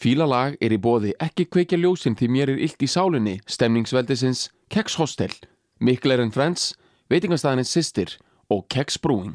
Fílalag í boði ekki kveikja ljósin því mér illt í sálinni, stemningsveldisins, Kex Hostel, Mikler & Friends, veitingastæðinins Systir og Kex Brewing.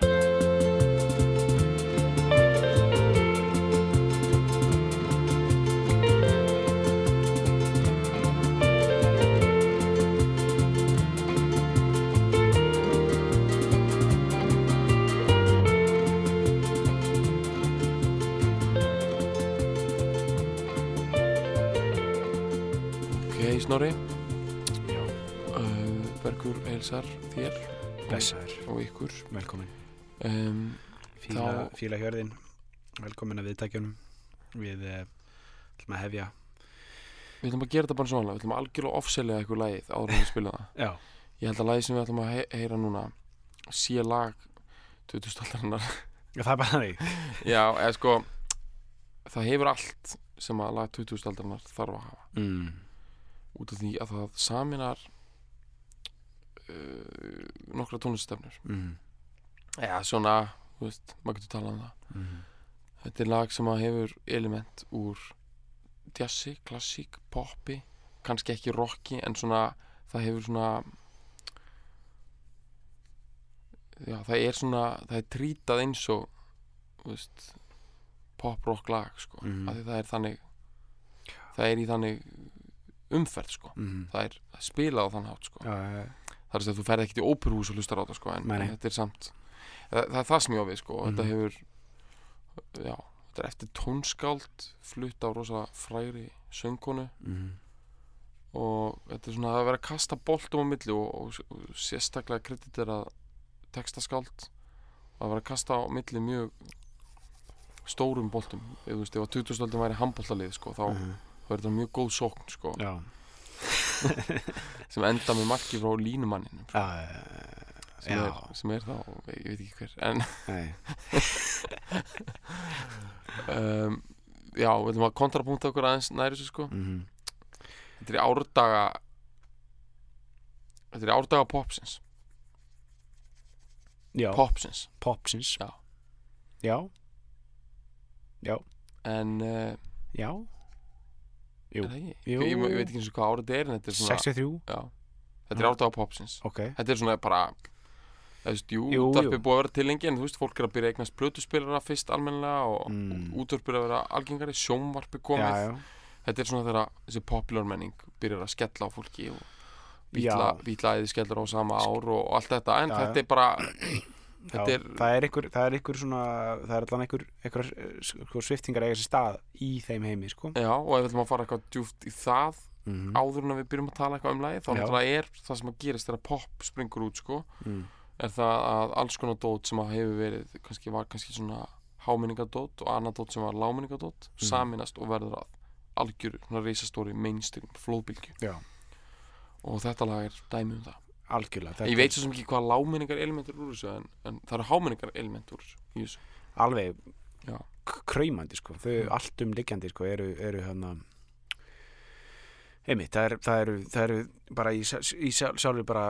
Snorri. Já. Bergur heilsar þér Blessaður og ykkur. Velkomin. Fíla hjörðin. Velkomin að viðtækjunum. Við ætlum að hefja. Við ætlum að gera þetta bara svona. Við ætlum að algjörlega offselja eitthvað lagið áður en við spila það. Já. Ég held að lagið sem við ætlum að heyra núna sé lag 2000-aldarinnar. Já, það er bara því. Já, eða sko það hefur allt sem að lag 2000-aldarinnar þarf að hafa. Út af því að það saminar nokkra tónliststefnur. Já, svona, þú veist, maður getur talað um það. Þetta er lag sem að hefur element úr jazzi, klassík, poppi, kannski ekki rocki, en svona, það hefur svona, já, það er trítað eins og, þú veist, pop-rock lag, sko. Af því það er þannig, það er í þannig umferð, sko. Það er spilað á þann hátt, sko. Það er að þú ferð ekkert í óperuhús og hlustar á það, sko, en þetta er samt það er það sem ég á við, sko. Þetta hefur, já, þetta er eftir tónskáld flutt á rosa frægri söngkonu og þetta er svona að vera að kasta boltum á milli og sérstaklega krediterað textaskáld að vera að kasta á milli mjög stórum boltum. Þú veist, ef að 2000-öldin væri handboltalið, sko, þá er þetta mjög góð sókn, sko. Já. Sem enda með marki frá línumanninum, sko. Sem er þá, ég veit ekki hver, en já, við ætlum að kontrapunkta okkur aðeins næri þessu, sko. Þetta er í árdaga popsins. Já. Popsins. Já. Já. Já. En já. Jú. Ég veit ekki eins og hvað árið þetta er, en þetta er svona 63. Já. Þetta er árdaga popsins. Okay. Þetta er svona bara útvarpið búið að vera til lengi, en þú veist, fólk er að byrja að eignast plötuspilara fyrst almennilega og útvarpið er að vera algengari, sjónvarpið komið. Já. Þetta er svona þegar þessi popular menning byrjar að skella á fólki og bítlaðið skellur á sama ár og allt þetta, en þetta er bara það er einhver svona, það er allan einhver sviftingar eiga sér stað í þeim heimi, sko. Já, og ef við ætlum að fara eitthvað djúpt í það áður en við byrjum að tala eitthvað um lagið, þá náttúrulega er það sem að gerist þegar pop springur út, sko, er það að alls konar dót sem að hefur verið var kannski svona hámenningadót og annað dót sem var lámenningadót saminast og verður að algjöru svona risastóri mainstream flóðbylgju. Já. Og þetta lag er dæmi um það. Algjörlega. Ég veit svo sem ekki hvað lágmenningar elementur úr þessu, en það eru hámenningar elementur úr þessu. Alveg kraumandi, sko. Þau allt liggjandi, sko, eru hérna einmitt, það eru bara í sjálfur bara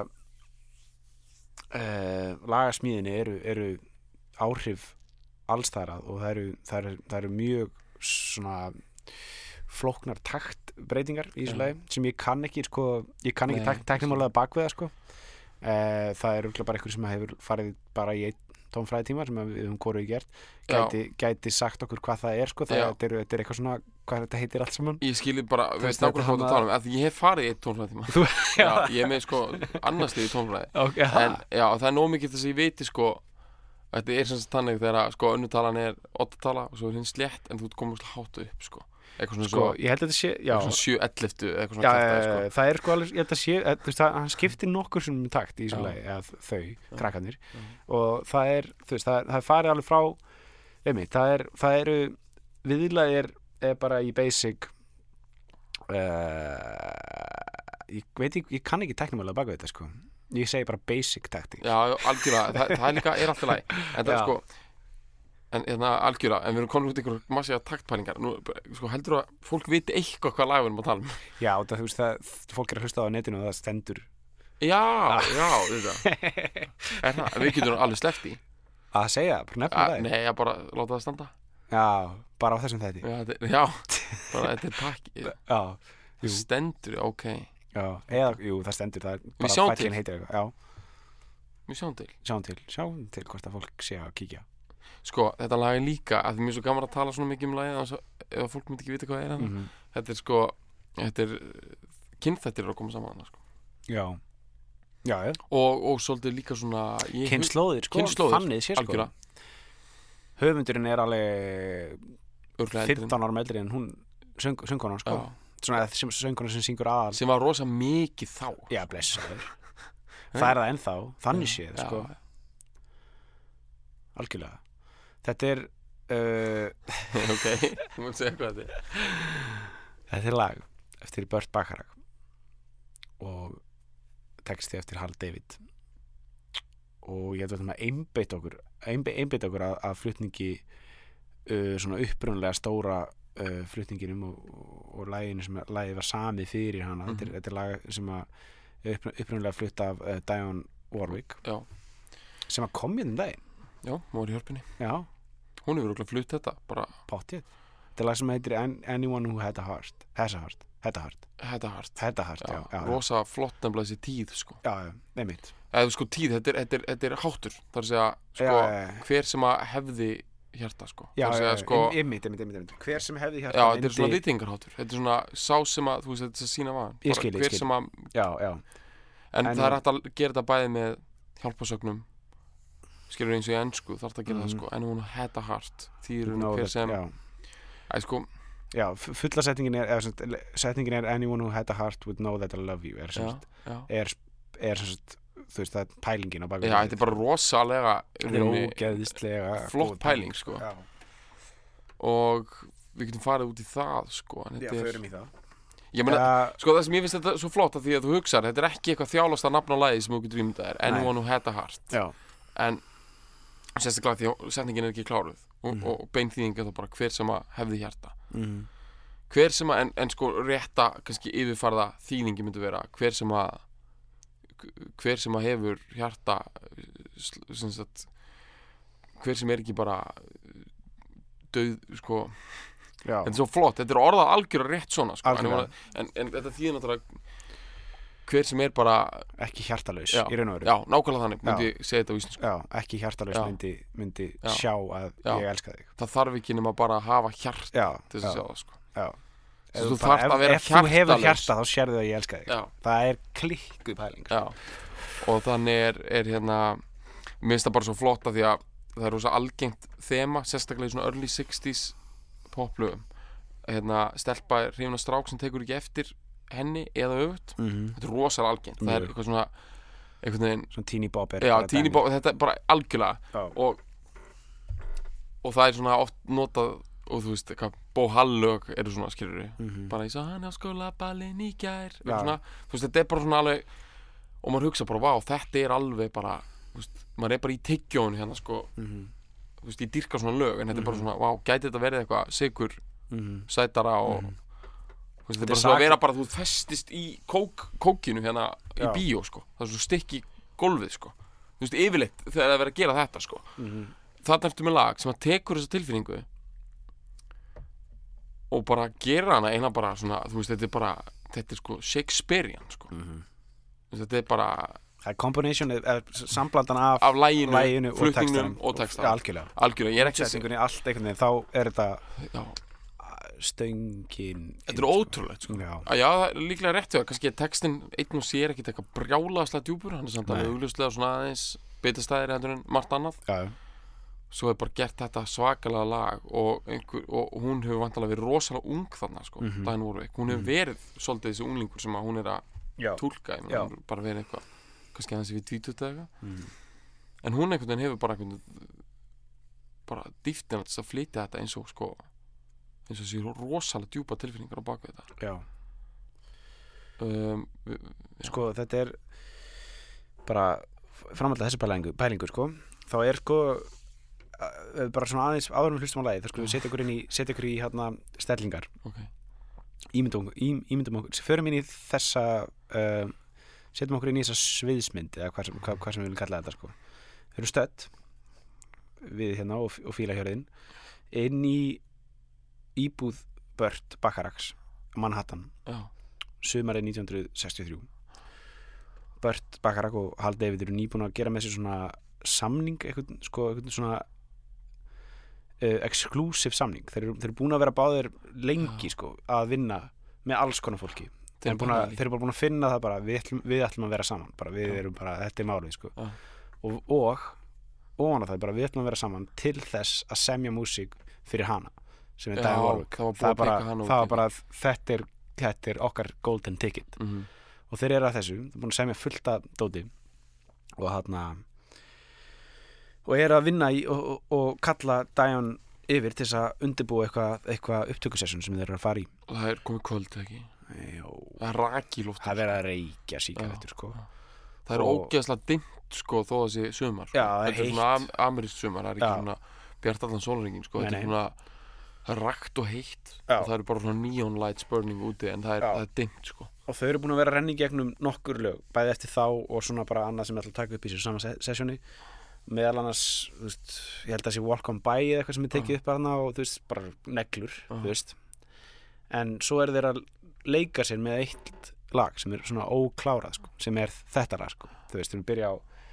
lagasmíðinni eru áhrif allsþarað og það eru mjög svona flóknar taktbreytingar í þessu lagi sem ég kann ekki, sko, teknimálega bakvið það, sko. Það er örugglega bara eitthvað sem hefur farið bara í einn tónfræðitíma sem við höfum hvorugt gert gæti sagt okkur hvað það er, sko. Þetta er eitthvað svona, hvað þetta heitir allt saman. Ég skilji bara, við veist nákvæmlega hvað þú tala um, að ég hef farið í einn tónfræðitíma. Já, ég er með, sko, annarslið í tónfræði. En já, það er nóg mikið þess að ég viti, sko, þetta er sem sagt þannig þegar, sko, önnutalan er 8-tala og svo er hinn slétt, en þú komur hátt upp, sko. Eitthvað svona, sko, ég held að þetta sé, já, svona 7-11 eitthvað svona kjartaði, sko. Það er, sko, alveg, ég held að sé, þú veist, hann skiptir nokkur sem takt í þessu lagi, eða þau, krakkarnir, og það er, þú veist, það farið alveg frá, einmitt, það eru viðlagið er bara í basic, ég veit ekki, ég kann ekki teknimálega baka þetta, sko. Ég segi bara basic takti. Já, algjörlega, það er líka, alltaf lagi, en það er, sko, en algjörlega, en við erum komin út einhverjum massíða taktpælingar. Nú, sko, heldur að fólk viti eitthvað hvað lag við erum að tala um? Já, það, þú veist, fólk er að hlusta á netinu og það stendur. Já, þetta. Við getum alveg sleppt í. Að segja, bara nefna það? Nei, bara láta það standa. Já, bara á þessum þetta já, bara þetta takk Já, jú, stendur, ok já, eða, jú, það stendur það bara sjáum fællin til. heitir eitthvað, við sjáum til sjáum til hvort að fólk sé að kíkja sko, þetta lag er líka að mér er svo gaman að tala svona mikið um lagið ef fólk myndi ekki vita hvað er Mhm. þetta er sko kynþættir að koma saman sko. Já, já, og svolítið líka svona kynslóðir, sko, Kynslóðir, fannið sér, sko algjörlega. Höfundurinn er alveg Örugglega eldri en- 15 árum eldri en hún söngkonan, sko já, Svona sem söngkonan sem syngur aðal sem var rosa mikið þá Já, blessaður Það er það ennþá, þannig séð, Já, sko Algjörlega Þetta er ok, þú mútt segja hvað þetta er Þetta er lag eftir Burt Bacharach og texti eftir Hal David og ég ætla að einbeita okkur að flutningi svona upprunalega stóra flutninginum og laginu sem lagið var samið fyrir hana þetta er lag sem að upprunalega flutt af Dionne Warwick já, sem að kom í þenn daginn já, hún var í hjörpunni Já, hún hefur örugglega flutt þetta bara pottið Þetta er lag sem heitir Anyone Who Had a Heart Has a Heart Had a Heart Hedda Hart Had a Heart, já rosa flott nefnilega þessi tíð sko. Já, nefnitt eða sko tíð, þetta er háttur þar að segja sko, hver sem að hefði hjarta sko. Já, þar að segja sko, einmitt Hver sem hefði hjarta já, þetta er svona vitingarháttur þetta er svona sá sem að, þú veist, þetta er að sína vaðan Ég skil. hver sem að, Já, en það er hægt að gera þetta bæði með hjálpasögnum skilur eins og í ensku þarf að gera það sko, en hún Hedda Hart þýrun hver sem sko, Já, fulla setningin er Anyone Who Had a Heart Would Know That I Love You er sem sagt þú veist, það er pælingin á baki já, þetta er bara rosalega þetta er ógeðislega flott pæling sko. Já, og við getum farið út í það sko, en já, þetta er, förum í það ég meina, sko það sem ég finnst þetta svo flott að því að þú hugsar, þetta er ekki eitthvað þjálasta nafn á lagi sem þú getur ímyndað er, Anyone Who Had a Heart Já, en sérstaklega því að setningin er ekki kláruð og beinþýðing er þá bara hver sem að hefði hjarta hver sem að, en sko rétta kannski yfirfarða þýðingi myndi vera hver sem að hefur hjarta sem sagt hver sem er ekki bara döð sko, já, þetta er svo flott, þetta er orðað algjörða rétt svona sko, Algjörlega. en þetta þýðir náttúrulega hver sem er bara ekki hjartalaus já, í raun og veru já, nákvæmlega þannig, myndi ég segja þetta á íslensku Já, ekki hjartalaus Já. myndi Já. sjá að Já. ég elska þig það þarf ekki nema bara að hafa hjart Já, til þess að sjá það sko. já Þú þarft að vera ef þú hefur hjartalaus. hjarta þá sérðu að ég elska þig já, Það er klikkuð pæling já, og þannig er hérna mér finnst það bara svo flott að því að það er rosa algengt þema, sérstaklega í svona early 60s poplögum hérna, stelpa er hrifin af strák sem tekur ekki eftir henni eða öfugt þetta er rosalega algengt, það er Mjög. eitthvað svona einhvern veginn, Svona teeny bop er já, bara teeny dæmi. bop, þetta er bara algjörlega Já. og það er svona oft notað og þú veist, eitthvað bóhallög eru svona, skilur við, Mhm. bara ég sá hann á skólaballin í gær Já. eitthvað svona, þú veist, þetta er bara svona alveg og maður hugsa bara, vá, þetta er alveg bara, þú veist, maður er bara í tyggjónu hérna, sko, Mhm. þú veist, ég dýrka svona lög, en þetta er bara svona, vá, gæti þetta verið eitthvað sigur, Mhm. sætara og þú veist, þetta er bara svona að vera bara, þú festist í kókinu hérna í Já. bíó, sko, það er svo stykki gólfið, sko, þú veist, yfirleitt þegar það er verið að gera þetta, sko, Mhm. þarna ertu með lag sem að tekur þessa tilfinningu og bara gera hana eina bara svona, þú veist, þetta er sko Shakespearean, sko, þetta er bara Það er combination, samblandan af læginu og flutningnum textanum og textanum. Já, algjörlega algjörlega, ég er ekki að segja Setningunni, allt einhvern veginn, þá er þetta já, stöngin þetta er ótrúlegt, sko Já, já, það er líklega rétt við það, kannski er textin einn og sér ekkit eitthvað brjálaðslega djúpur, hann er samt Nei. alveg augljóslega svona aðeins bitastæðir heldur en margt annað, já, svo er bara gert þetta svakalega lag og hún hefur vantalega verið rosalega ung þarna, sko, Daginn Warwick, hún hefur verið svolítið þessi unglingur sem að hún er að já. túlka, ég meina, Já. hún er bara verið eitthvað kannski aðeins við 20 eða eitthvað en hún einhvern veginn hefur bara bara dýftina þess að flytja þetta eins og sko eins og þessi rosalega djúpa tilfinningar á baka þetta Já. já. Sko, þetta er bara framhaldið þessi pælingu, sko þá er sko bara svona aðeins áður með hlustum á lagi þá sko við setja ykkur í hérna stellingar ok, ímyndum okkur, förum inn í þessa setjum okkur inn í þessa sviðsmynd eða hvað sem við viljum kalla þetta, sko við erum stödd við hérna og fílahjörðin inn í íbúð Burt Bacharachs Manhattan sumarið 1963. Burt Bacharach og Hal David eru nýbúin að gera með sér svona samning, eitthvað svona exclusive samning. Þeir eru búin að vera báðir lengi að vinna með alls konar fólki. Þeir eru bara búin að finna það bara, við ætlum að vera saman, bara, við erum bara, þetta er málið og ofan á það bara, við ætlum að vera saman til þess að semja músík fyrir hana sem er Dionne Warwick. Það var bara þetta er okkar golden ticket og þeir eru að þessu, þeir eru búin að semja fullt af dóti og eru að vinna í og kalla Dionne yfir til þess að undirbúa eitthvað upptökusession sem þeir eru að fara í. Og það er komið kvöld, ekki? Jó. Það er raki í lofti. Það er verið að reykja sígarettur, Það er ógeðslega dimmt, þó það sé sumar. Já, það er heitt. Þetta er svona amerískt sumar, það er ekki svona bjart allan sólarhringinn, Þetta er svona, það er rakt og heitt og það eru bara svona neon lights burning úti en það er dimmt, Og þau eru búin að vera að renna í gegnum nokkur lög, bæði eftir þá og svona bara annað sem ég ætla að taka upp í þessu sama sessjóni. Meðal annars, ég held að sé Walk On By eða eitthvað sem er tekið upp þarna og bara neglur, En svo eru þeir að leika sér með eitt lag sem er svona óklárað, sem er þetta lag, þeir byrja á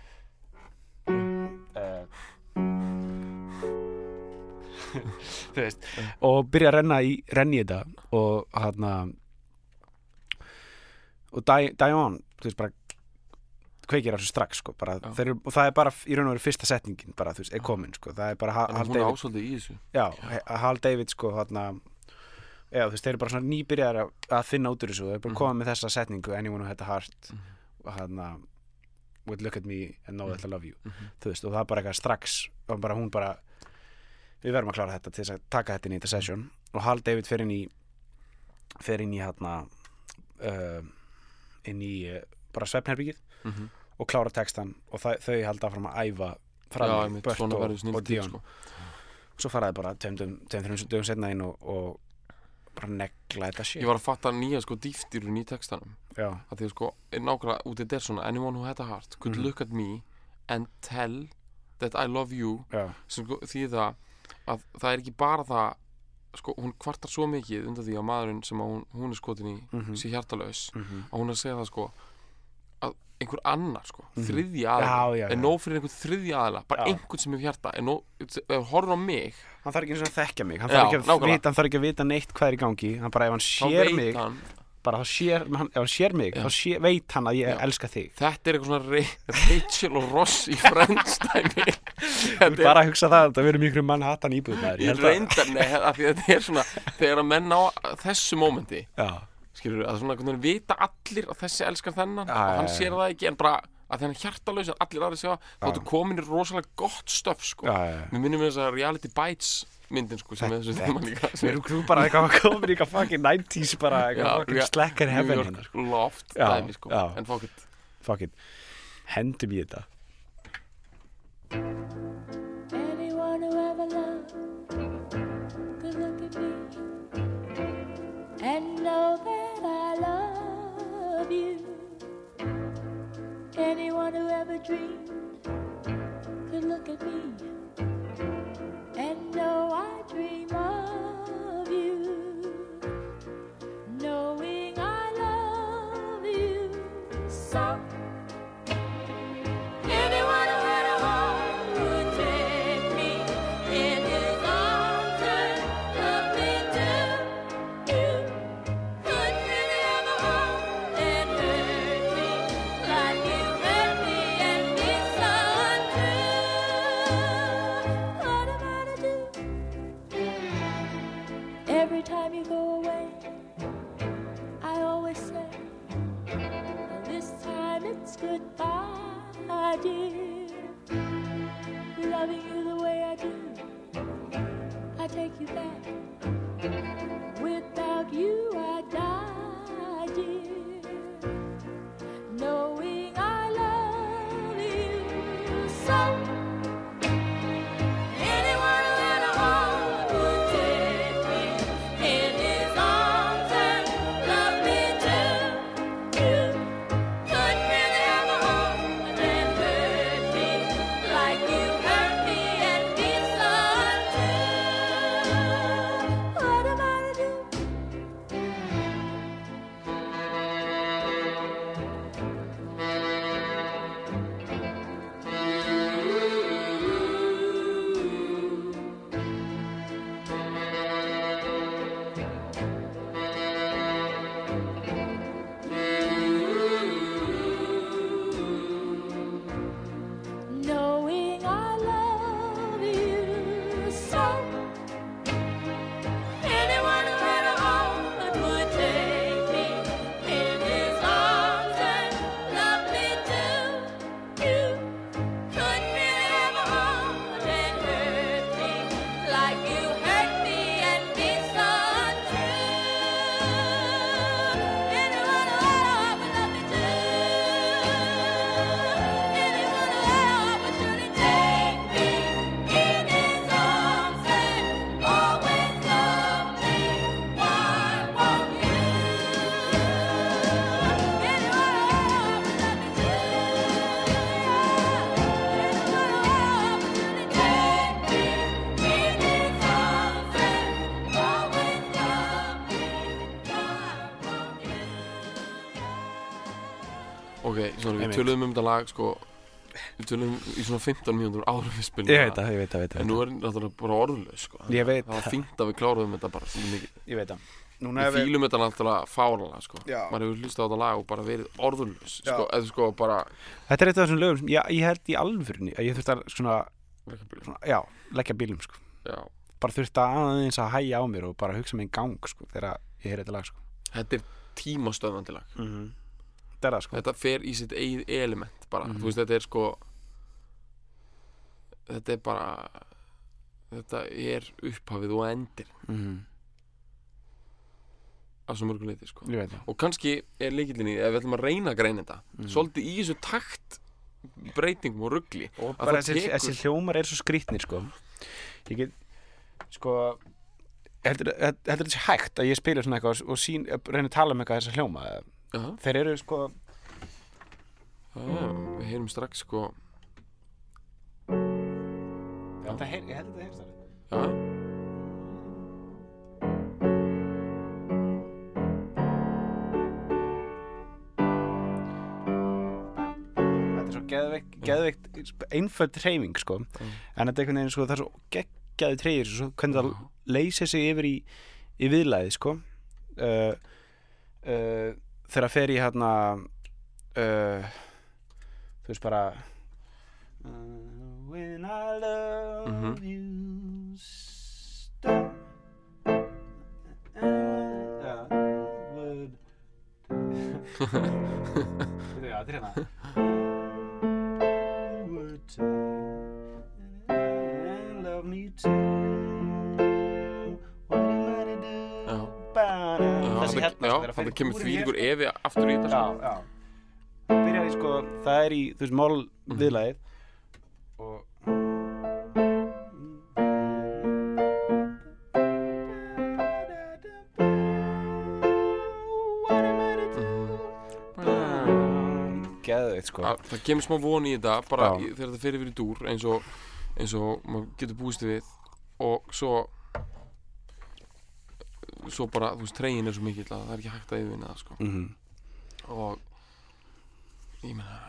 og byrja að renna í þetta og Dionne, bara kveikir á þessu strax og það er bara í raun og veru fyrsta setningin bara, er komin, það er bara Hal David ásaldið í þessu Hal David, þeir eru bara svona nýbyrjar að finna út úr þessu, þeir eru bara komið með þessa setningu Anyone Who Had a Heart would look at me and know that I love you og það er bara eitthvað strax og hún bara, við verðum að klára þetta til þess að taka þetta inn í þetta session og Hal David fer inn í bara svefnherbyggið og klára textan og þau halda áfram að æfa fram Burt og Dionne svo faraði bara 2-3 dögum setna inn og bara negla þetta shit. Ég var að fatta nýja dýftirun í textanum að því nákvæmlega út þetta er svona Anyone Who Had a Heart could look at me and tell that I love you sem því að það er ekki bara það hún kvartar svo mikið undan því að maðurinn sem hún er skotin í sé hjartalaus að hún er að segja það að einhver annar þriðji aðila er nóg fyrir einhvern þriðji aðila bara einhvern sem hefur hjarta er nóg, ef horfður á mig hann þarf ekki eins og að þekkja mig hann þarf ekki að vita neitt hvað er í gangi hann bara ef hann sér mig ef hann sér mig þá veit hann að ég elska þig þetta er eitthvað svona Rachel og Ross í Friends dæmi bara að hugsa það við erum ykkur Manhattan íbúð ég reyndar, af því þetta er svona þegar að menn á þessu mómenti skilur að svona hvernig vita allir að þessi elskar þennan og hann sér það ekki en bara að því hann er hjartalaus að allir aðri sjá þá ertu komin í rosalega gott stöf við minnum við þess að Reality Bites myndin sem er þessu þema líka við erum bara eitthvað komin í eitthvað fucking 90s bara eitthvað fucking slacker heaven loft dæmi en fuck it hendum í þetta Anyone who ever loved could look at me and know that I love you Anyone who ever dreamed could look at me and know I dream of you knowing I love you so Anyone who had a heart would take me in his arms and love me too you could really have a heart and hurt me like you hurt me and be so untrue What am I to do? Every time you go away I always say this time it's goodbye dear loving you the way I do I take you back without you I die dear knowing I love you so Anyone who had a heart would take me in his arms and love me too you could really have a heart and hurt me like you hurt me and be so untrue Ok, svona við Einmitt. töluðum þetta lag sko, við töluðum í svona 15 mínútur áður en við spilum Ég veit það. En nú er náttúrulega bara orðlaus sko. Ég veit Það var fínt að við kláruðum þetta bara svona mikið. Ég veit það. Núna Við fílum þetta náttúrulega fáralega sko. Já. Maður hefur hlustað á þetta lag og bara verið orðlaus Já. sko, eða sko bara Þetta er eitt af þessum lögum sem ég held í alvörunni að ég þurfti að svona, leggja bílum sko. Já. Bara þurfti að aðeins að hægja á mér og bara hugsa mig í gang sko, þegar ég heyri þetta lag sko. Þetta er tímastöðvandi lag. Þetta er það sko. Þetta fer í sitt eigið element bara. Þú veist, þetta er sko þetta er bara þetta er upphafið og endir að svo mörgu leyti sko. Ég veit það. Og kannski er lykillinn í ef við ætlum að reyna að greina þetta svolítið í þessu takt breytingum og rugli Og að bara það þessi hljómar er svo skrýtnir sko. Ég get sko heldur þetta sé hægt að ég spila svona eitthvað og reyna að tala um eitthvað þessa hljóma Já, þeir eru sko við heyrum strax sko ég held að þetta heyrst það Já, þetta er svo geðveikt einföld hreyfing sko en þetta er einhvern veginn sko það er svo geggjaði treyjur svo hvernig það leysir sig yfir í viðlagið sko þegar það fer í hérna þú veist bara when I love you stop would þetta er hérna would and love me too what am I to do about it þessi hérna sko þetta kemur þvílíkur efi aftur í þetta sko. já byrjaði sko það er í þú veist mál viðlagið og geðveikt sko Það kemur smá von í þetta bara Já. þegar þetta fer yfir í dúr eins og maður getur búist við og svo bara, þú veist, tregin er svo mikill að það er ekki hægt að yfirvinna það sko. Og ég meina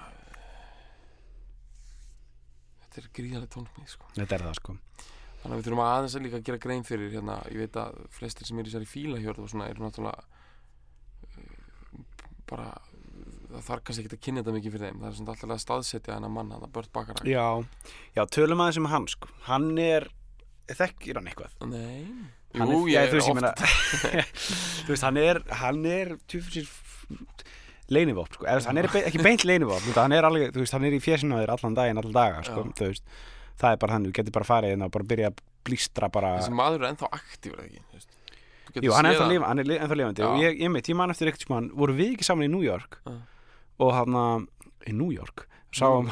þetta er gríðarlega tónsmíð sko. þetta er það sko Þannig að við þurfum aðeins að líka að gera grein fyrir hérna, ég veit að flestir sem eru í þessari fílahjörð og svona eru náttúrulega bara það þarf kannski ekki að kynna þetta mikið fyrir þeim það er svona alltaf að staðsetja þennan mann hann að Burt Bacharach já tölum aðeins hann sko hann þekkir hann eitthvað Nei, hann ég er þú veist, ég oft meina þú veist, hann er tjúfisir leynivopn sko, hann er ekki beint leynivopn hann er alveg, þú veist, hann er í fjésinu á þér allan daginn, allan daga sko, þú veist það er bara þannig, þú getur bara farið inn og bara byrja að blístra bara þessi maður er ennþá aktífur eða ekki, þú veist jú, hann er ennþá lifandi og ég man eftir eitthvað sem voru við ekki saman í New York og hann í New York sáum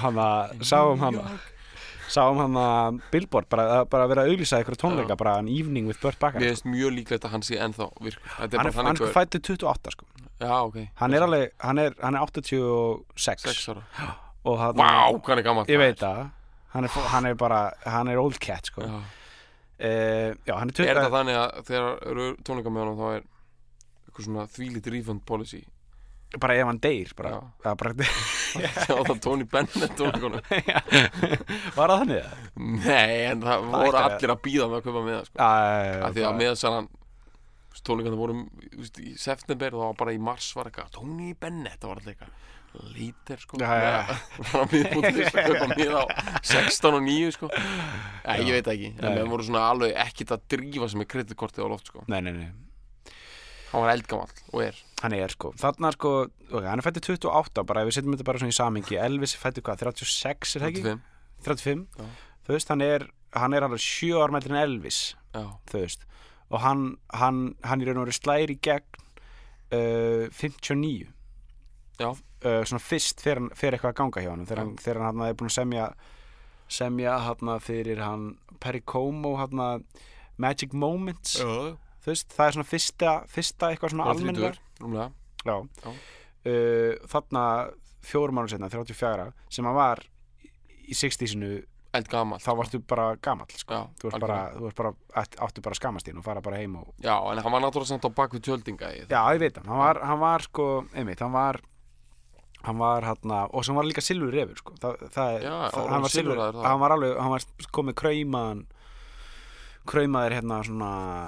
hann Billboard bara að vera að auglýsa eitthvað tónleika bara an evening with Burt Bacharach mér finnst mjög líklegt að hann sé ennþá virkur hann er fæddur 28 sko já, ok hann er 86 ára og hann vá, hvað er gaman ég veit það hann er old cat sko já. Já, hann er Er þetta þannig að þegar eru tónleika með honum þá er eitthvað svona þvílít refund policy bara ef hann deyr bara, Já. bara Já, það Tony Bennett tónleikunum var það þannig? Nei, en það voru ætti að- allir að bíða með að kaupa með það sko. Af því að meðsalan tónleikana voru í september og þá bara í mars var eitthvað Tony Bennett, það var alltaf eitthvað lítir sko bara miðbútið að kaupa mið á 16 og 9 sko ég veit ekki, en við voru svona alveg ekkert að drífa sem er kreditkortið á loft sko nei hann var eldgamall og er hann er sko, þarna sko hann er fættið 28 bara, ef við setjum þetta bara svona í samhengi Elvis er fættið hvað, 36 er það ekki? 35 þú veist, hann er alveg 7 ára meldri en Elvis þú veist, og hann í raun og veru slæri í gegn 59 já svona fyrst fer eitthvað að ganga hjá hann þegar hann er búin að semja hann fyrir hann Perry Como hann Magic Moments þú veist, það er svona fyrsta eitthvað svona almennilega þarna 4 mánuð setna 34 sem hann var í 60-sinu eldgamall þá varstu bara gamall sko. þú áttu bara að skammast þín og fara bara heim og já, en hann var náttúrulega samt á bak við tjöldinga já, ég veit hann var sko einmitt, hann hann var og sem var líka silfur refur sko. Hann var silfraður þá. hann var komið kraumaður svona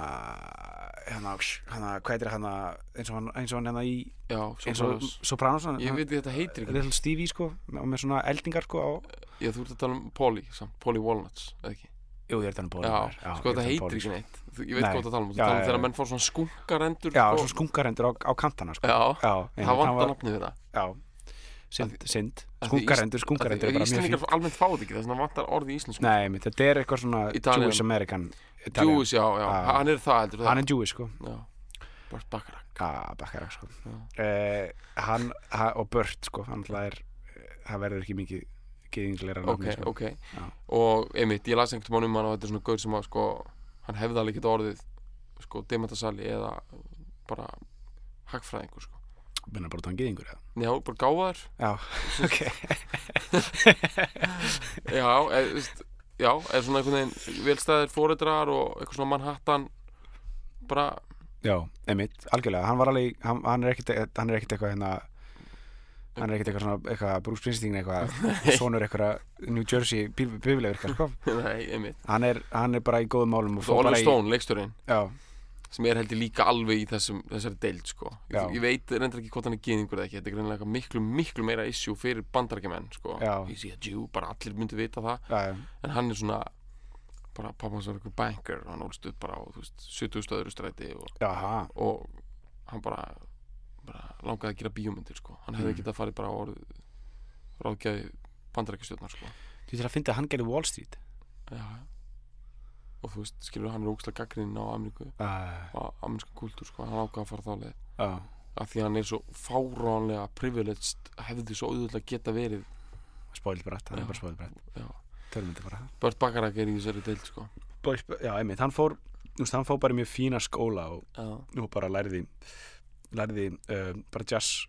hvað heitir eins og hann í Já, Sopranos ég veit þetta heitir ekki. Little Stevie sko, með svona eldingar sko á. Já, þú ert að tala Polly Walnuts, eða ekki? Jú, ég er að tala Polly. Já, sko þetta heitir ekki neitt. Ég veit hvað það tala Já, þegar menn fór svona skunkarendur. Já, sko. svona skunkarendur á kantana sko. Já, það vantar nafnið við það. Já, synd. Skunkarendur er bara mjög fínt. Íslendingar almennt fáið ekki, þess vegna vantar orðið í íslensku. Nei, þetta er eitthvað svona Jewish American. Jewish, já, hann er það heldur. Hann er Jewish sko. Já, Burt Bacharach. Bacharach sko. Hann og Burt sko, það verður ekki mikið gyðingleira nafni sko. Ok. Og einmitt, ég las einhvern mann hann og þetta er svona gaur sem að sko, hann hefði alveg geta orðið sko demantasali eða bara hagfræðingur sko. Menna bara þann gyðingur eða? Já, bara gáfaður. Já, ok. Já, er svona einhvern veginn velstæðir foreldrar og eitthvað svona Manhattan bara. Já, einmitt, algjörlega. Hann er ekkert eitthvað hann er ekkert eitthvað svona eitthvað Bruce Springsteen eitthvað sonur eitthvað New Jersey biflegur sko. Nei, einmitt. Hann er bara í góðum málum og Oliver Stone, leikstjórinn. Já. Sem heldur líka alveg í þessari deild sko. Ég veit reyndar ekki hvort hann er gyðingur eða ekki. Þetta er greinilega miklu meira issue fyrir bandarækjamenn sko. Is he a Jew? Bara allir myndi vita það. Já. En hann er svona bara pappa hans var eitthvað banker, hann ólst upp bara á 70 öðru stræti og hann bara langaði að gera bíómyndir sko. Hann hefði getað farið bara á ráðgjafi bandarækjastjórnar sko. Þú til að finna að hann gerði Wall Street. Já. Og þú veist, skilur hann er ógeðslega gagnrýninn á Ameríku og amerískan kúltúr sko. Hann ákvað að fara þá leið af því hann er svo fáránlega privileged, hefði svo auðvitað geta verið spóilbrett, hann er bara spóilbrett. Já. Burt Bacharach er í þessari deild sko. Já, einmitt, hann fór bara í mjög fína skóla og bara lærði bara jazz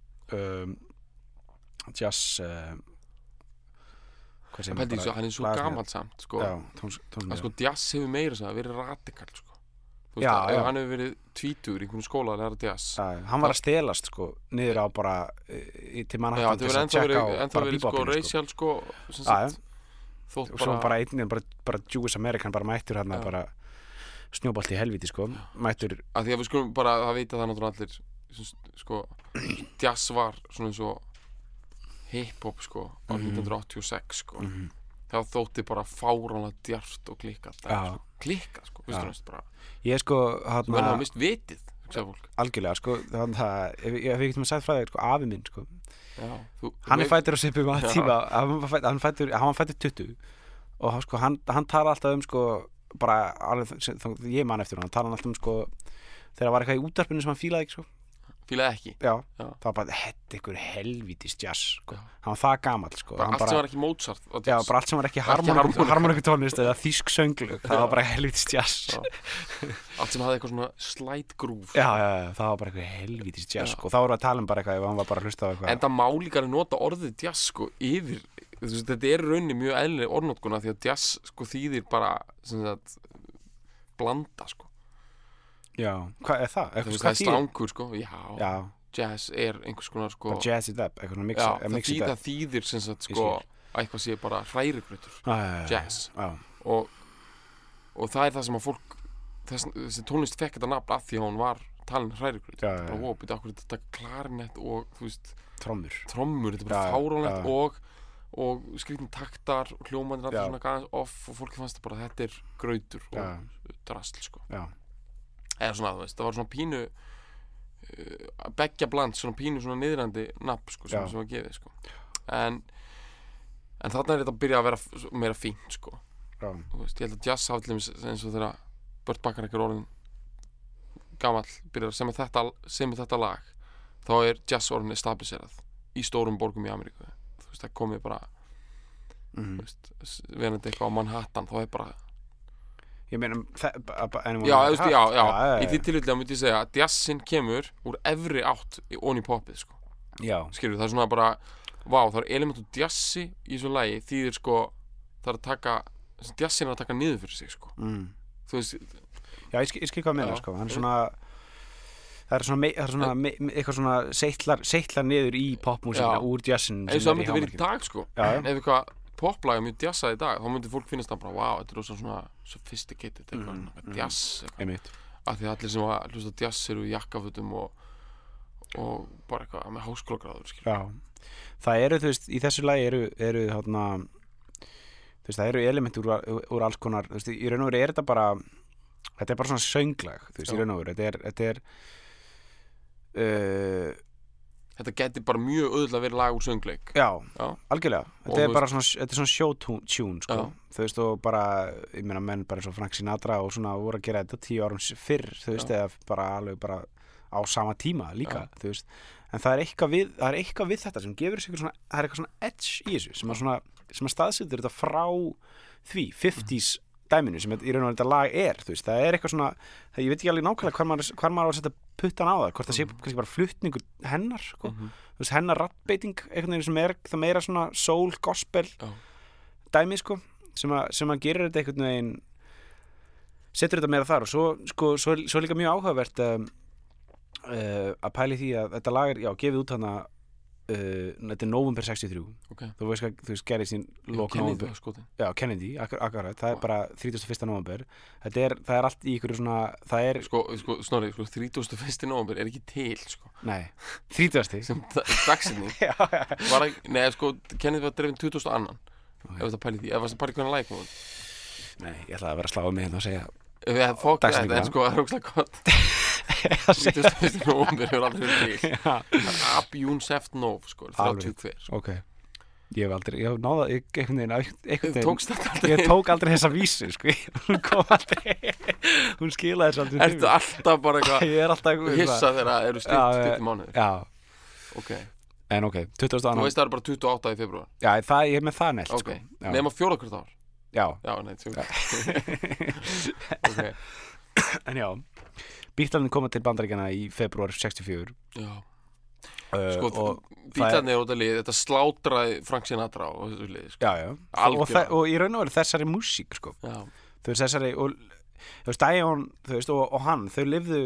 hann er svo gamall samt sko. Sko jazz hefur meira þess að verið radikal sko. Þú veist að hann hefur verið tvítugur í einhvern skóla að læra jazz. Hann var að stelast sko niður á bara til Manhattan til að tjekka á bara bíbopinu racial sko. Og svo bara einn bara Jewish American bara mættur hann bara snjóbolt í helviti sko. Mættur að því að við skulum bara það vita það náttúrulega allir sko jazz var svona eins og hip-hop sko á 1986 sko. Það þótti bara fáránlega djarft og klikkað sko, fyrst og næst bara ég sko þú verður að mist vitið, sagði fólk algjörlega sko, ég hef ekkert með sagt frá þér sko, afi minn sko hann er fættur á svipum tíma hann var fættur 20 og sko, hann tala alltaf sko bara, ég man eftir hann tala alltaf sko þegar var eitthvað í útvarpinu sem hann fílaði ekki sko fílaði ekki? Já, það var bara, þetta ykkur helvítis jazz sko. Hann var það gamall sko. Bara allt sem var ekki Mozart Já, bara allt sem var ekki harmoníkutónlist eða þýsk sönglug, það var bara helvítis jazz Allt sem hafði eitthvað svona slight groove Já, það var bara eitthvað helvítis jazz sko. Þá voru að tala bara eitthvað ef hann var bara að hlusta á eitthvað En það má líka að nota orðið jazz sko yfir Þetta er rauninni mjög eðlileg orðnotkun því að jazz sko þýðir bara blanda sko Já, hvað er það? Það er slangur sko, já. Jazz er einhvers konar sko jazz it up, eitthvað mix það þýðir sem sagt sko að eitthvað sé bara hrærigrautur jazz og það er það sem að fólk þessi tónlist fekk þetta nafn af því að hún var talin hrærigrautur bara hópið, akkur þetta klarinett og þú veist trommur, þetta er bara fáránlegt og skrifin taktar og hljómanir alltaf svona gæðans off og fólki fannst það bara þetta er grautur og drasl sko eða svona, þú veist, það var svona pínu beggja bland, svona pínu svona niðrandi nafn, sko, sem var gefið, sko en þarna er þetta að byrja að vera meira fínt, sko þú veist, ég held að jazz hafi til dæmis eins og þegar Burt Bacharach er orðin gamall, byrjar að semja þetta lag þá er jazz orðin stabiliserað í stórum borgum í Ameríku þú veist, það komið bara þú veist, verandi eitthvað á Manhattan, þá er bara ég meina í því tilfelli myndi ég segja að jazzinn kemur úr efri átt onni poppið sko. Skilur, það er svona bara það er element úr jazzi í þessu lagi þýðir sko það er að taka jazzinn er að taka niður fyrir sig sko. Þú veist ég skil hvað að meina sko. Hann er svona það er svona eitthvað svona seitlar niður í popmúsíkina Já. úr jazzin eins og það myndi verið í dag sko Já, já. ef eitthvað poplag er mjög jazzað í dag þá myndi fólk finnast það bara, wow, þetta er rosa svona sophisticated, eitthvað jazz eitthvað. einmitt Af því að allir sem að hlusta á jazz eru í jakkafutum og bara eitthvað með háskólagráður Já, það eru, þú veist, í þessu lagi eru þarna, þú veist, það eru element úr alls konar, þú veist, í raun og veru er þetta bara svona sönglag, þú veist, í raun og veru, þetta er Þetta geti bara mjög auðvitað verið lag úr söngleik já, Já. algjörlega, Og þetta er þú bara svona, þetta er svona show-tune, sko, Já. þú veist, og bara, ég meina, menn bara eins og Frank Sinatra og svona voru að gera þetta 10 árum fyrr, þú veist, eða bara alveg bara á sama tíma líka, þú veist, en það er eitthvað við þetta sem gefur sig svona, það er eitthvað svona edge í þessu, sem að staðsetur þetta frá því 50s dæminu sem í raun og veru þetta lag þú veist, það er eitthvað svona, ég veit ekki alveg nákvæmlega hvar maður á að setja puttan á það, hvort það sé kannski bara flutningur hennar, sko, þú veist, hennar rattbeiting, einhvern veginn sem er það meira svona soul, gospel dæmi, sko, sem að gerir þetta einhvern veginn, setur þetta meira þar og svo líka mjög áhugavert að pæli því að þetta lag er, gefið út hana þetta er nóvember 63 þú veist gerðist í lok nóvember já, Kennedy, akkurat það er bara 31. nóvember það er allt í ykkur svona það er Snorri, 31. nóvember er ekki til sko. Nei, 30. sem dagsetning Nei, Kennedy var drefin 2002 ef þetta pæli því, ef það pæli hvernig læk Nei, ég ætlaði að vera að slá með hérna og segja dagsetningu en það er ógslag gott 31. nóvember hefur aldrei verið til það er Abjún Seftnóf 30 hver Ok, ég hef náða Þú tókst þetta aldrei Ég tók aldrei þessa vísu, sko hún kom aldrei hún skilaði þessu aldrei Ertu alltaf bara Ég er alltaf hissa þegar það eru stutt í mánuði Já Ok En ok, 22. Þú veist það eru bara 28 í februar Já, ég er með það neitt, sko Nefna 4 hvert ár Já nei, Ok En já Bítlarnir koma til Bandaríkjanna í februar 64 Já Bítlarnir er út af lið Þetta slátraði Frank Sinatra á þessu lið sko. Já og í raun og veru þessari músík sko. Þú veist þessari og þú veist Dion þú veist og hann þau lifðu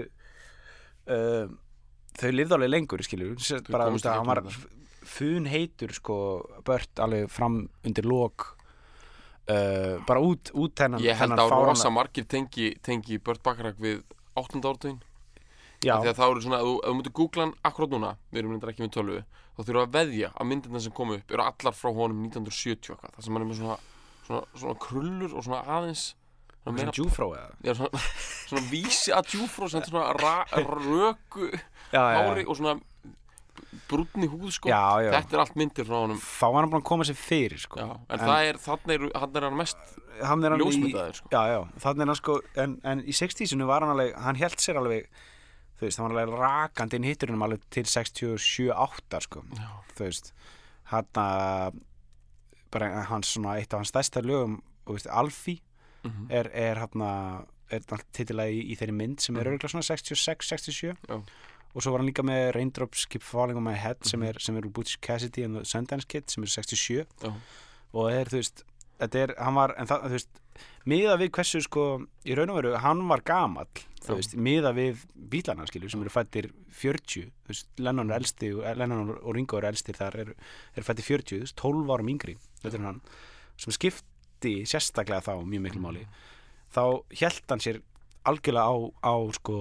alveg lengur skilur bara þú veist að hann var funheitur sko Burt alveg fram undir lok bara út þennan Ég held að rosa margir tengi Burt Bacharach við 8. áratuginn Þegar það eru svona, ef þú myndir googla hann akkurat núna, við erum myndar ekki með tölvu þá þurfum að veðja að myndirna sem komu upp eru allar frá honum 1970 eitthvað það sem hann er með svona krullur og svona aðeins Svona djúfró eða? Já, svona vísi að djúfró svona röku hári og svona brúnni húð sko Þetta er allt myndir frá honum Þá var hann búin að koma sér fyrir sko En þannig er hann mest ljósmyndaður sko Já, þannig er hann sko en í 60-sinu var hann alveg, hann hélt sér alveg þú veist, hann var alveg rakandi inn hitturinn alveg til 67-8 sko þú veist, hann bara hans svona eitt af hans stærsta lögum, þú veist, Alfie er titilagi í þeirri mynd sem er örugglega svona 66-67 og svo var hann líka með Raindrops Keep Falling on My Head sem er úr Butch Cassidy and the Sundance Kid sem er 67 og þú veist, hann var en það, þú veist, miðað við hversu sko, í raun og veru, hann var gamall þú veist, miðað við Bítlana skilur sem eru fættir 40 þú veist, Lennon og Ringo eru elstir þar eru fættir 40, þú veist, 12 árum yngri þetta er hann, sem skipti sérstaklega þá mjög miklu máli þá hélt hann sér algjörlega á sko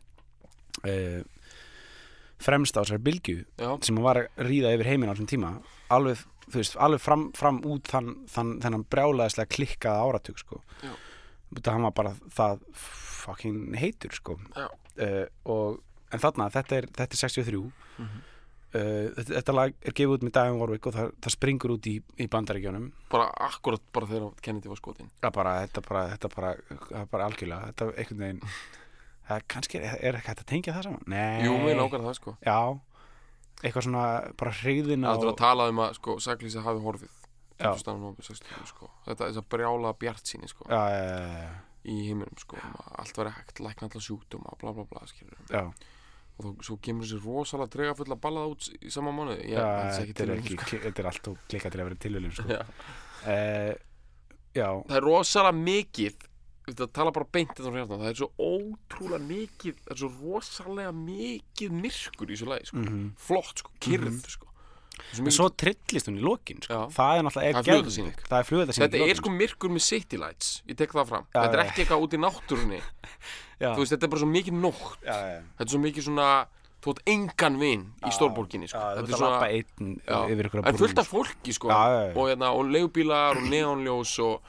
fremst á þessari bylgju sem hann var að ríða yfir heiminn á þessum tíma alveg, þú veist, alveg fram út þennan brjálæðislega klikkaða áratug sko hann var bara það fucking heitur sko en þarna, þetta er 63 þetta lag er gefið út með Dionne Warwick og það springur út í Bandaríkjunum bara akkurat bara þegar Kennedy var skotin þetta bara algjörlega þetta einhvern veginn kannski er ekki hægt að tengja það saman nei Jú, mér nákvæmlega það sko já, eitthvað svona bara hreigðin Það er að tala um að sko saklýsi hafi horfið 20. nóvember 63 sko þetta þess að brjála bjartsýni sko í heiminum sko allt væri hægt, lækna alla sjúkdóma bla bla bla skilur og svo kemur þessi rosalega drega full að balla út í sama mánuði þetta er allt og klikka til að vera tilviljun sko það er rosalega mikið þetta tala bara beint þetta frá hjartanu, það er svo ótrúlega mikið, það er svo rosalega mikið myrkur í þessu lagi, sko. Flott, sko, kyrrð, sko. En svo trillist hún í lokin, sko. Já. Það er náttúrulega flugeldasýning. Það er flugeldasýning. Þetta er sko myrkur með city lights, ég tek það fram. Þetta er ekki eitthvað út í náttúrunni. Þú veist, þetta er bara svo mikið nótt. Þetta er svo mikið svona, þú átt engan vin í stórborginni, sko. Þetta er svona einn yfir ykkur en fullt af fólki, sko. Og leigubílar og neonljós og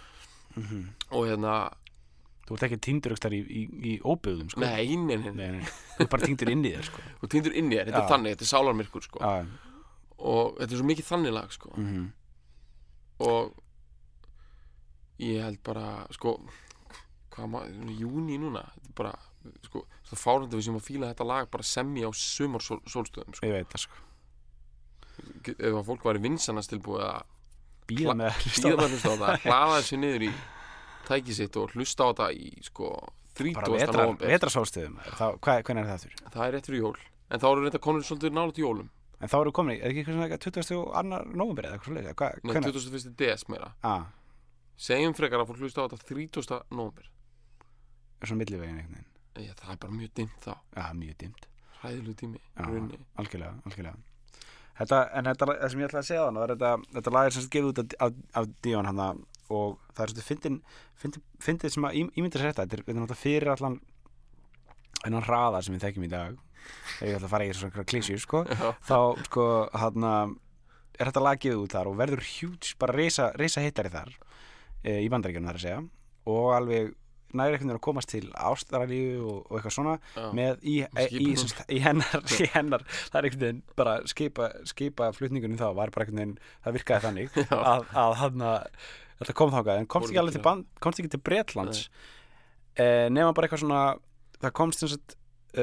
Þú ert ekki týndur ekstar í óbyggðum, sko. Nei. Þú ert bara týndur inn í þér, sko. Þú týndur inn í þér, þetta er þannig, þetta er sálarmyrkur, sko. Og þetta er svo mikið þannig lag, sko. Og ég held bara, sko, júní núna, þetta er bara, sko, það fárandi við sem að fíla þetta lag bara semja á sumarsólstöðum, sko. Ég veit það, sko. Ef að fólk væri vinsanast tilbúið að bíða með að hlusta á það, hlaða þessu niður í tæki sitt og hlusta á þetta í, sko, 30. nóvember. Vetrarsólstöðum, hvernig er það þurr? Það er rétt fyrir jól, en þá eru reynda konur svolítið nálægt jólum. En þá eru komin, er ekki eitthvað svona 22. nóvember eða eitthvað svoleiðis? Nei, 21. des meira. Segjum frekar að fólk hlusta á þetta 30. nóvember. Er svona millivegin einhvern veginn? Já, það er bara mjög dimmt þá. Já, mjög dimmt. Hræðilegu tími. Algjörlega. Það sem ég ætlaði að segja þannig var þetta lag er sem gefið út af Dion hana og það er svona fyndið sem að ímynda sér þetta er náttúrulega fyrir allan enn hraða sem við þekkjum í dag ef ég ætla að fara í svona klísjur, sko. Þá, sko, er þetta lag gefið út þar og verður huge, bara risa hittari þar í Bandaríkjunum þar að segja og alveg næri einhvern veginn að komast til Ástralíu og eitthvað svona með í hennar það er einhvern veginn bara skipa flutningunum þá var bara einhvern veginn það virkaði þannig að þetta kom þangað en komst ekki til Bretlands nema bara eitthvað svona það komst sem sagt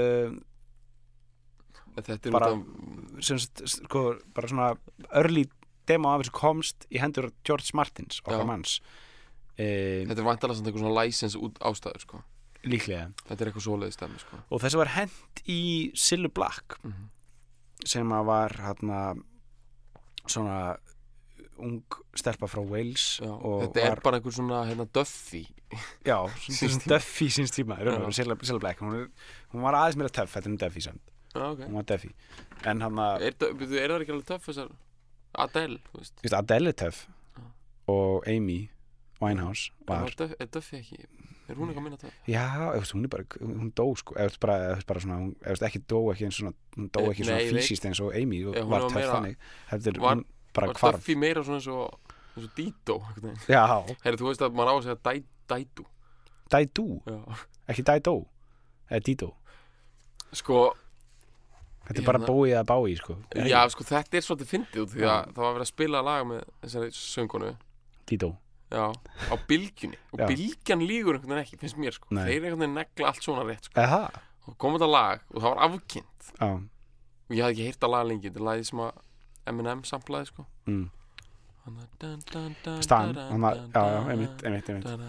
bara sem sagt sko bara svona early demo af þessu komst í hendur George Martins okkar manns. Þetta er væntanlega samt eitthvað svona license út ástæður, sko. Líklega. Þetta er eitthvað svoleiðis dæmi, sko. Og þessi var hent í Cilla Black sem að var svona ung stelpa frá Wales og þetta er bara einhver svona Duffy. Já, svona Duffy síns tíma Cilla Black, hún var aðeins meira töff þetta Duffy samt. Hún var Duffy. En er það ekki alveg töff þessar Adele, þú veist? Adele er töff og Amy Winehouse var er Duffy ekki, er hún eitthvað minna töff? Já, hún er bara, hún dó, sko bara svona, hún ekki dó ekki eins svona hún dó ekki svona fysiskt eins og Amy var töff þannig hún bara hvarf. Var Duffy meira svona eins og Dido? Já. Heyrðu, þú veist að maður á að segja Daidu? Daidu? Ekki Daido? Eða Dido? Sko þetta er bara bóið að bái, sko. Já, sko, þetta er svolítið fyndið út því að það var verið að spila lag með þessari söngkonu Dido. Já, á bylgjunni og bylgjan lígur einhvern veginn ekki, finnst mér, sko. Þeir einhvern veginn negla allt svona rétt, sko. Og kom þetta lag og það var afkynnt og ég hafði ekki heyrt að laga lengi, þetta er lagið sem að Eminem samplaði, sko. Stan, einmitt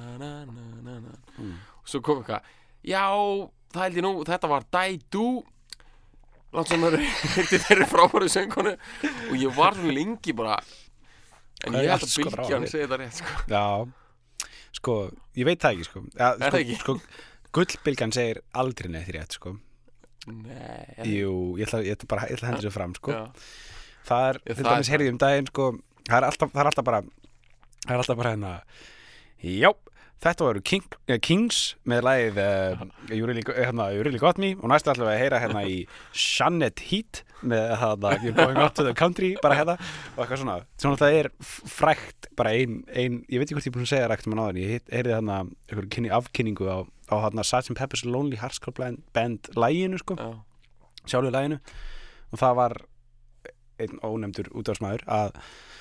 og svo kom eitthvað það held ég nú, þetta var Daidu langt sem það heyrti þeirri frábæru söngkonu og ég var svo lengi bara en ég held að bylgjan segi þetta rétt, sko. Já, sko, ég veit það ekki, sko. Er það ekki? Sko, gullbylgjan segir aldrei neitt rétt, sko. Nei. Jú, ég ætla að hendur þessu fram, sko. Það er, til dæmis heyrði daginn, sko, það er alltaf bara hérna, já, þetta voru Kings með lagið You Really Got Me og næstu ætlum við að heyra hérna í Shannet Heat með You're Going Out to the Country bara hérna og eitthvað svona það er frægt bara ein ég veit ekki hvort ég er búin að segja rægt áðan ég heyrði hérna einhverjum afkynningu á Sgt. Pepper's Lonely Hearts Club Band laginu, sko sjálfu laginu og það var einn ónefndur útvarpsmaður að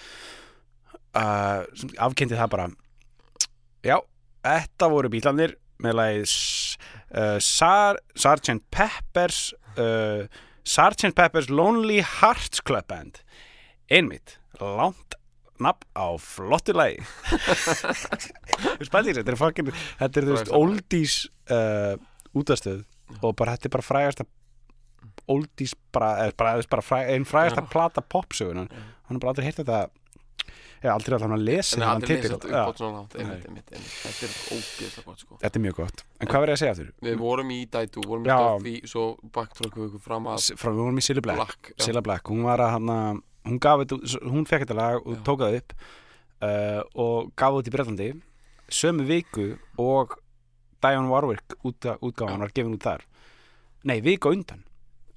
afkynnti það bara já, þetta voru Bítlarnir með lagið Sgt. Pepper's Lonely Hearts Club Band einmitt, langt nafn á flottu lagi þetta er fucking þetta er, þú veist, oldies útastöð og bara þetta er bara frægasta oldies bara einn frægasta plata popsögunan hann har bara aldrei heyrt þetta Ég hef aldrei allan að lesa En þennan aldrei lesa titil. þetta upp á svona langt einmitt. Þetta er ógeðslega gott sko. Þetta er mjög gott. En hvað verður ég að segja aftur? Við vorum í Dætu, vorum í Já. Duffy, svo backtrökkum við ykkur fram að Við vorum í Cilla Black. Black, já. Cilla Black, hún var að hún gaf þetta, hún fekk þetta lag og tók það upp og gaf út í Bretlandi sömu viku og Dionne Warwick útgáfan var gefin út þar. Nei, viku á undan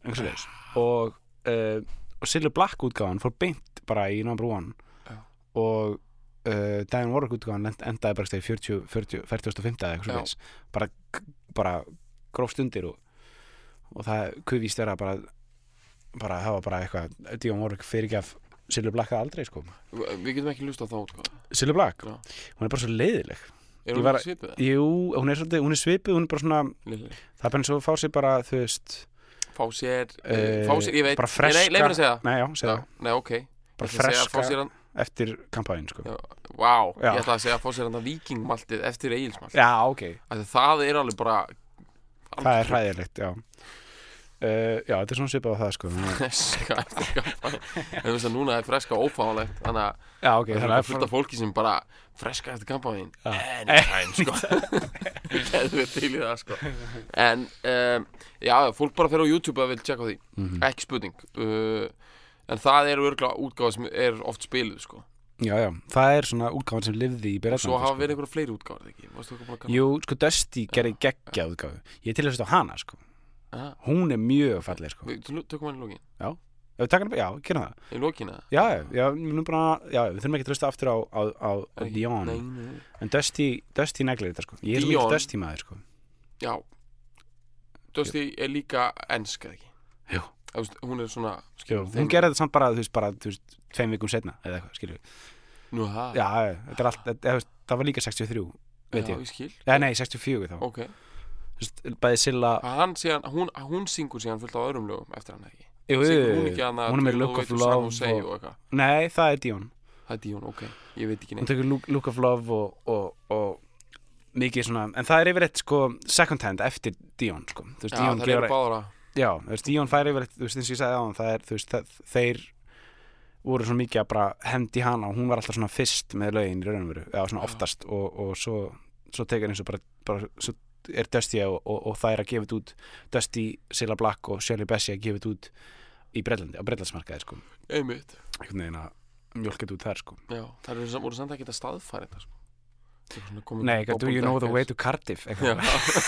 og Cilla Black útgáfan fór beint bara í number 1 og Dionne Warwick útgáfan endaði bara stegi 40.5 eða eitthvað svoleiðis. bara grófst undir og það kuvist vera bara það var bara eitthvað Dionne Warwick fyrirgaf Cilla Black aldrei sko. Við getum ekki lust á þá sko. Cilla Black, Já. hún er bara svo leiðileg. Er hún ekki svipið það? Jú, hún er svipuð, hún er bara svona Lilli. það er bara eins og fá sér bara, þú veist Fá sér, ég veit bara freska. Nei, leið mér að segja Nei, já, segja Já, nei, ok bara Ég ætla að segja, fá freska sér hann eftir kampænin sko. Já, Vá, Já. ég ætla að segja að fá sér hann vikingmaltið eftir Egilsmalt Já, ok, Það er alveg bara það er hræðilegt, já já, þetta er svona svipað á það sko. Freska eftir kampæn En þú veist að núna er freska ófáanlegt Þannig að Já, ok, það er fullt af fólki sem bara freska eftir kampæn Anytime, sko Við getum við til í það, sko En, já, fólk bara fer á YouTube að vil tjekka á því Ekki spurning En það eru örgulega útgáfa sem er oft spiluð, sko Já, það er svona útgáfan sem lifði í Bretlandi Svo hafa verið einhverja fleiri útgáfar, ekki? Varstu eitthvað búin að kanna? Jú, sko, Dusty gerði geggja útgáfu. Ég til að hlusta á hana, sko. Aha. Hún er mjög falleg, sko. Við tökum hann í lókin Ef við taka hana, já, gerum það. Í lókin eða? Já, við þurfum ekki að hlusta aftur á Dionne. Nei. En Dusty neglir þetta, sko. Ég er svo Dionne. mikið Dusty maður, sko. Já Dusty er líka ensk, eða ekki? Jú. Hún er svona Jú, hún gerði þetta samt bara, þú veist, 2 vikum setna, eða eitthvað, skilur við. Nú, það? Já, þetta er allt, það var líka 63, veit Já, ég. ég skil Já, nei, 64 þá. Ok Þú veist, bæði Cilla... Hann síðan, hún syngur síðan fullt á öðrum lögum eftir hann, ekki? Jú, Syngur hún ekki hana hún er með Do You Look Know of The Way To San Love Jose og eitthvað? Nei, það er Dionne. Það er Dionne, ok Ég veit ekki Hún neitt tekur Look of Love og mikið svona, en það er yfirleitt sko second hand eftir Dionne sko. Þú veist, Já, það eru báðara Já, þú veist, Dionne fær yfirleitt, þú veist, eins og ég sagði á hann, það er, þú veist, þeir voru svona mikið að bara hendi hana og hún var alltaf svona fyrst með lögin í raun og veru, eða svona oftast og svo tekur eins og bara svo er Dusty og það er að gefa þetta út Dusty, Cilla Black og Shirley Bassey að gefa þetta út í Bretlandi, á Bretlandsmarkaði sko. Einmitt Einhvern veginn að mjólka þetta út þar sko. Já, það voru samt ekki að staðfæra þetta sko. Nei, do you know the way to Cardiff? Já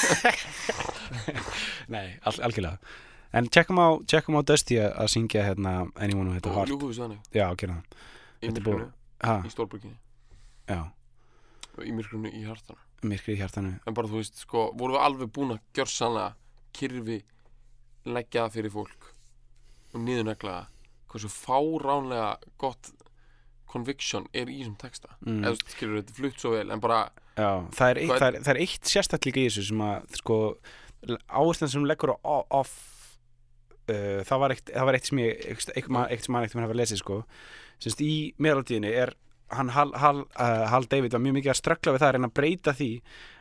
Nei, algjörlega. En tjekkum á Dusty að syngja hérna Anyone Who Hit a Heart. Ljúkuðu svo þannig Já, gera það. Í myrkrunu, Ha, í stórborginni já, Í myrkrunu í hjartanu myrkrið í hjartanu. En bara þú veist, sko, vorum við alveg búin að gjörsamlega kyrfi leggja það fyrir fólk niðurnegla hversu fáránlega gott conviction er í þessum texta eða þú skilur þetta flutt svo vel en bara Já, það er eitt sérstætt líka í þessu sem að sko áherslan sem leggur á off það var eitt sem ég hafa lesið sko semst í melodíunni er hann Hal David var mjög mikið að ströggla við það að reyna að breyta því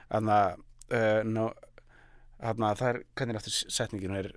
það er hvernig er aftur setningin er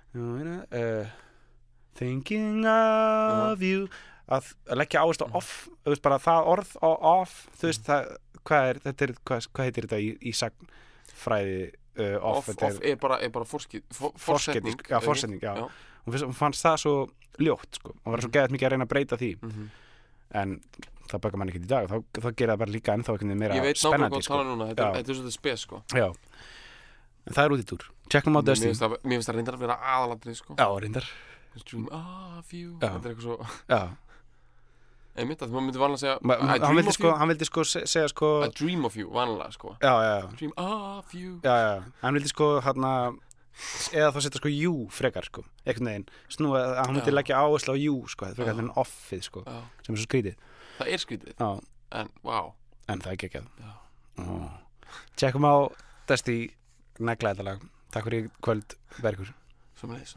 thinking of you að leggja áherslu á off þú veist bara það orð á off þú veist það hvað heitir þetta í sagnfræði off er bara forsetning já. Hún fannst það svo ljótt sko. Hún var svo geðað mikið að reyna að breyta því en það baka mann ekkert í dag þá gera það bara líka ennþá eitthvað meira spennandi. Ég veit nákvæmlega hvað tala núna, þetta er svolítið spes sko. Já, en það er út í túr. Tjekkum á Dusty. Mér finnst það reyndar að vera aðalatrið sko. Já, reyndar. Dream of you. Þetta er eitthvað svo. Já. Einmitt, það myndi vanlega segja hann vildi segja sko A dream of you, vanlega sko. Já. Dream of you. Já. Hann vildi sko eða þá setja sko you frekar sko einhvern veginn, hann myndi leggja áherslu á you sko, frekar en offið sko sem er svo skrítið. Það er skrítið, en en það er geggjað. Tjekkum á Dusty negla þetta lag. Takk fyrir kvöld, Bergur. Sömuleiðis.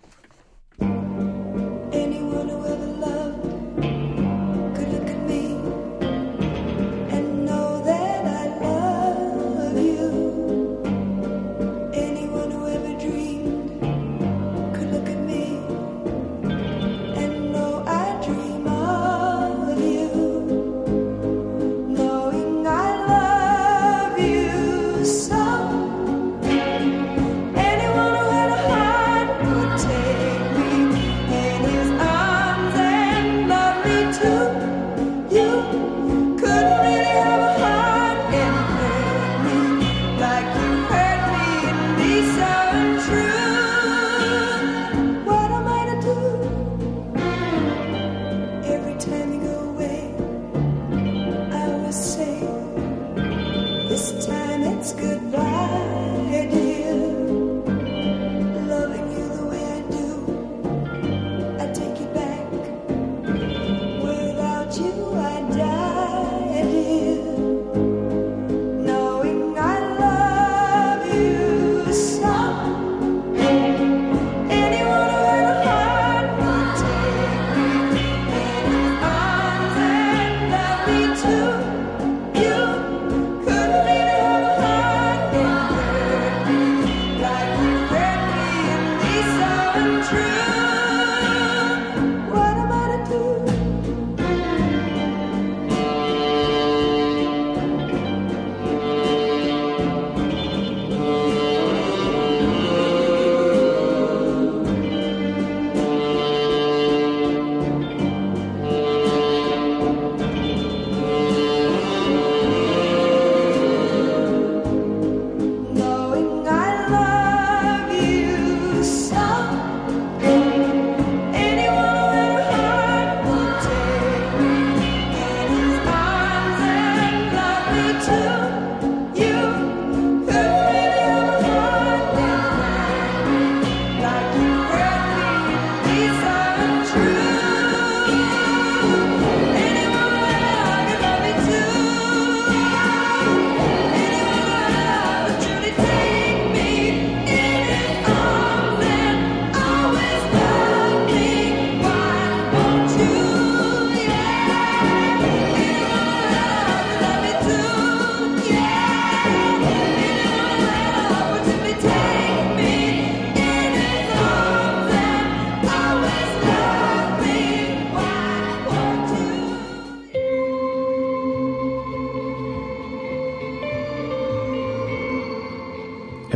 Anyone who ever loved could look at me and know that I love you. Anyone who ever dreamed could look at me and know I dream of you.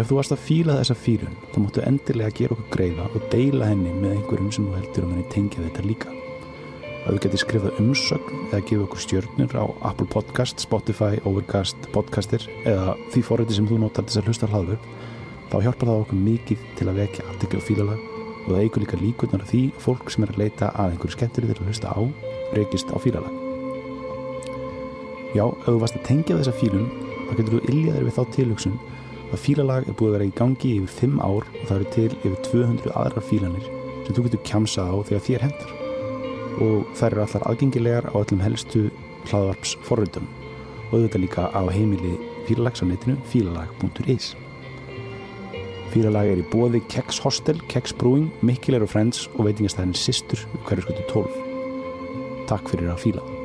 ef þú varst að fíla þessa fílun þá máttu endilega gera okkur greiða og deila henni með einhverjum sem þú heldur henni tengja þetta líka. Ef þú getur skrifað umsögn eða gefa okkur stjörnur á Apple Podcast, Spotify, Overcast, Podcaster eða því forriti sem þú notar til að hlusta hlaðvörp, þá hjálpar það okkur mikið til að vekja athygli á fílalag og það eykur líka líkurnar á því að fólk sem að leita að einhverju skemmtilega til að hlusta á rekist á fílalag. Já, ef þú varst að tengja þessa fílun þá getur þú yljaðir við þá tilhugsun að fílalag búið að vera í gangi yfir 5 ár og það eru til yfir 200 aðrar fílanir sem þú getur kjamsað á þegar þér hentar og þær eru allar aðgengilegar á öllum helstu hlaðvarpsforritum og auðvitað líka á heimili fílalags á netinu fílalag.is. Fílalag í boði Kex Hostel, Kex Brewing, Mikkeler & Friends og veitingastæðin Systur Hverfisgötu 12. Takk fyrir að fíla.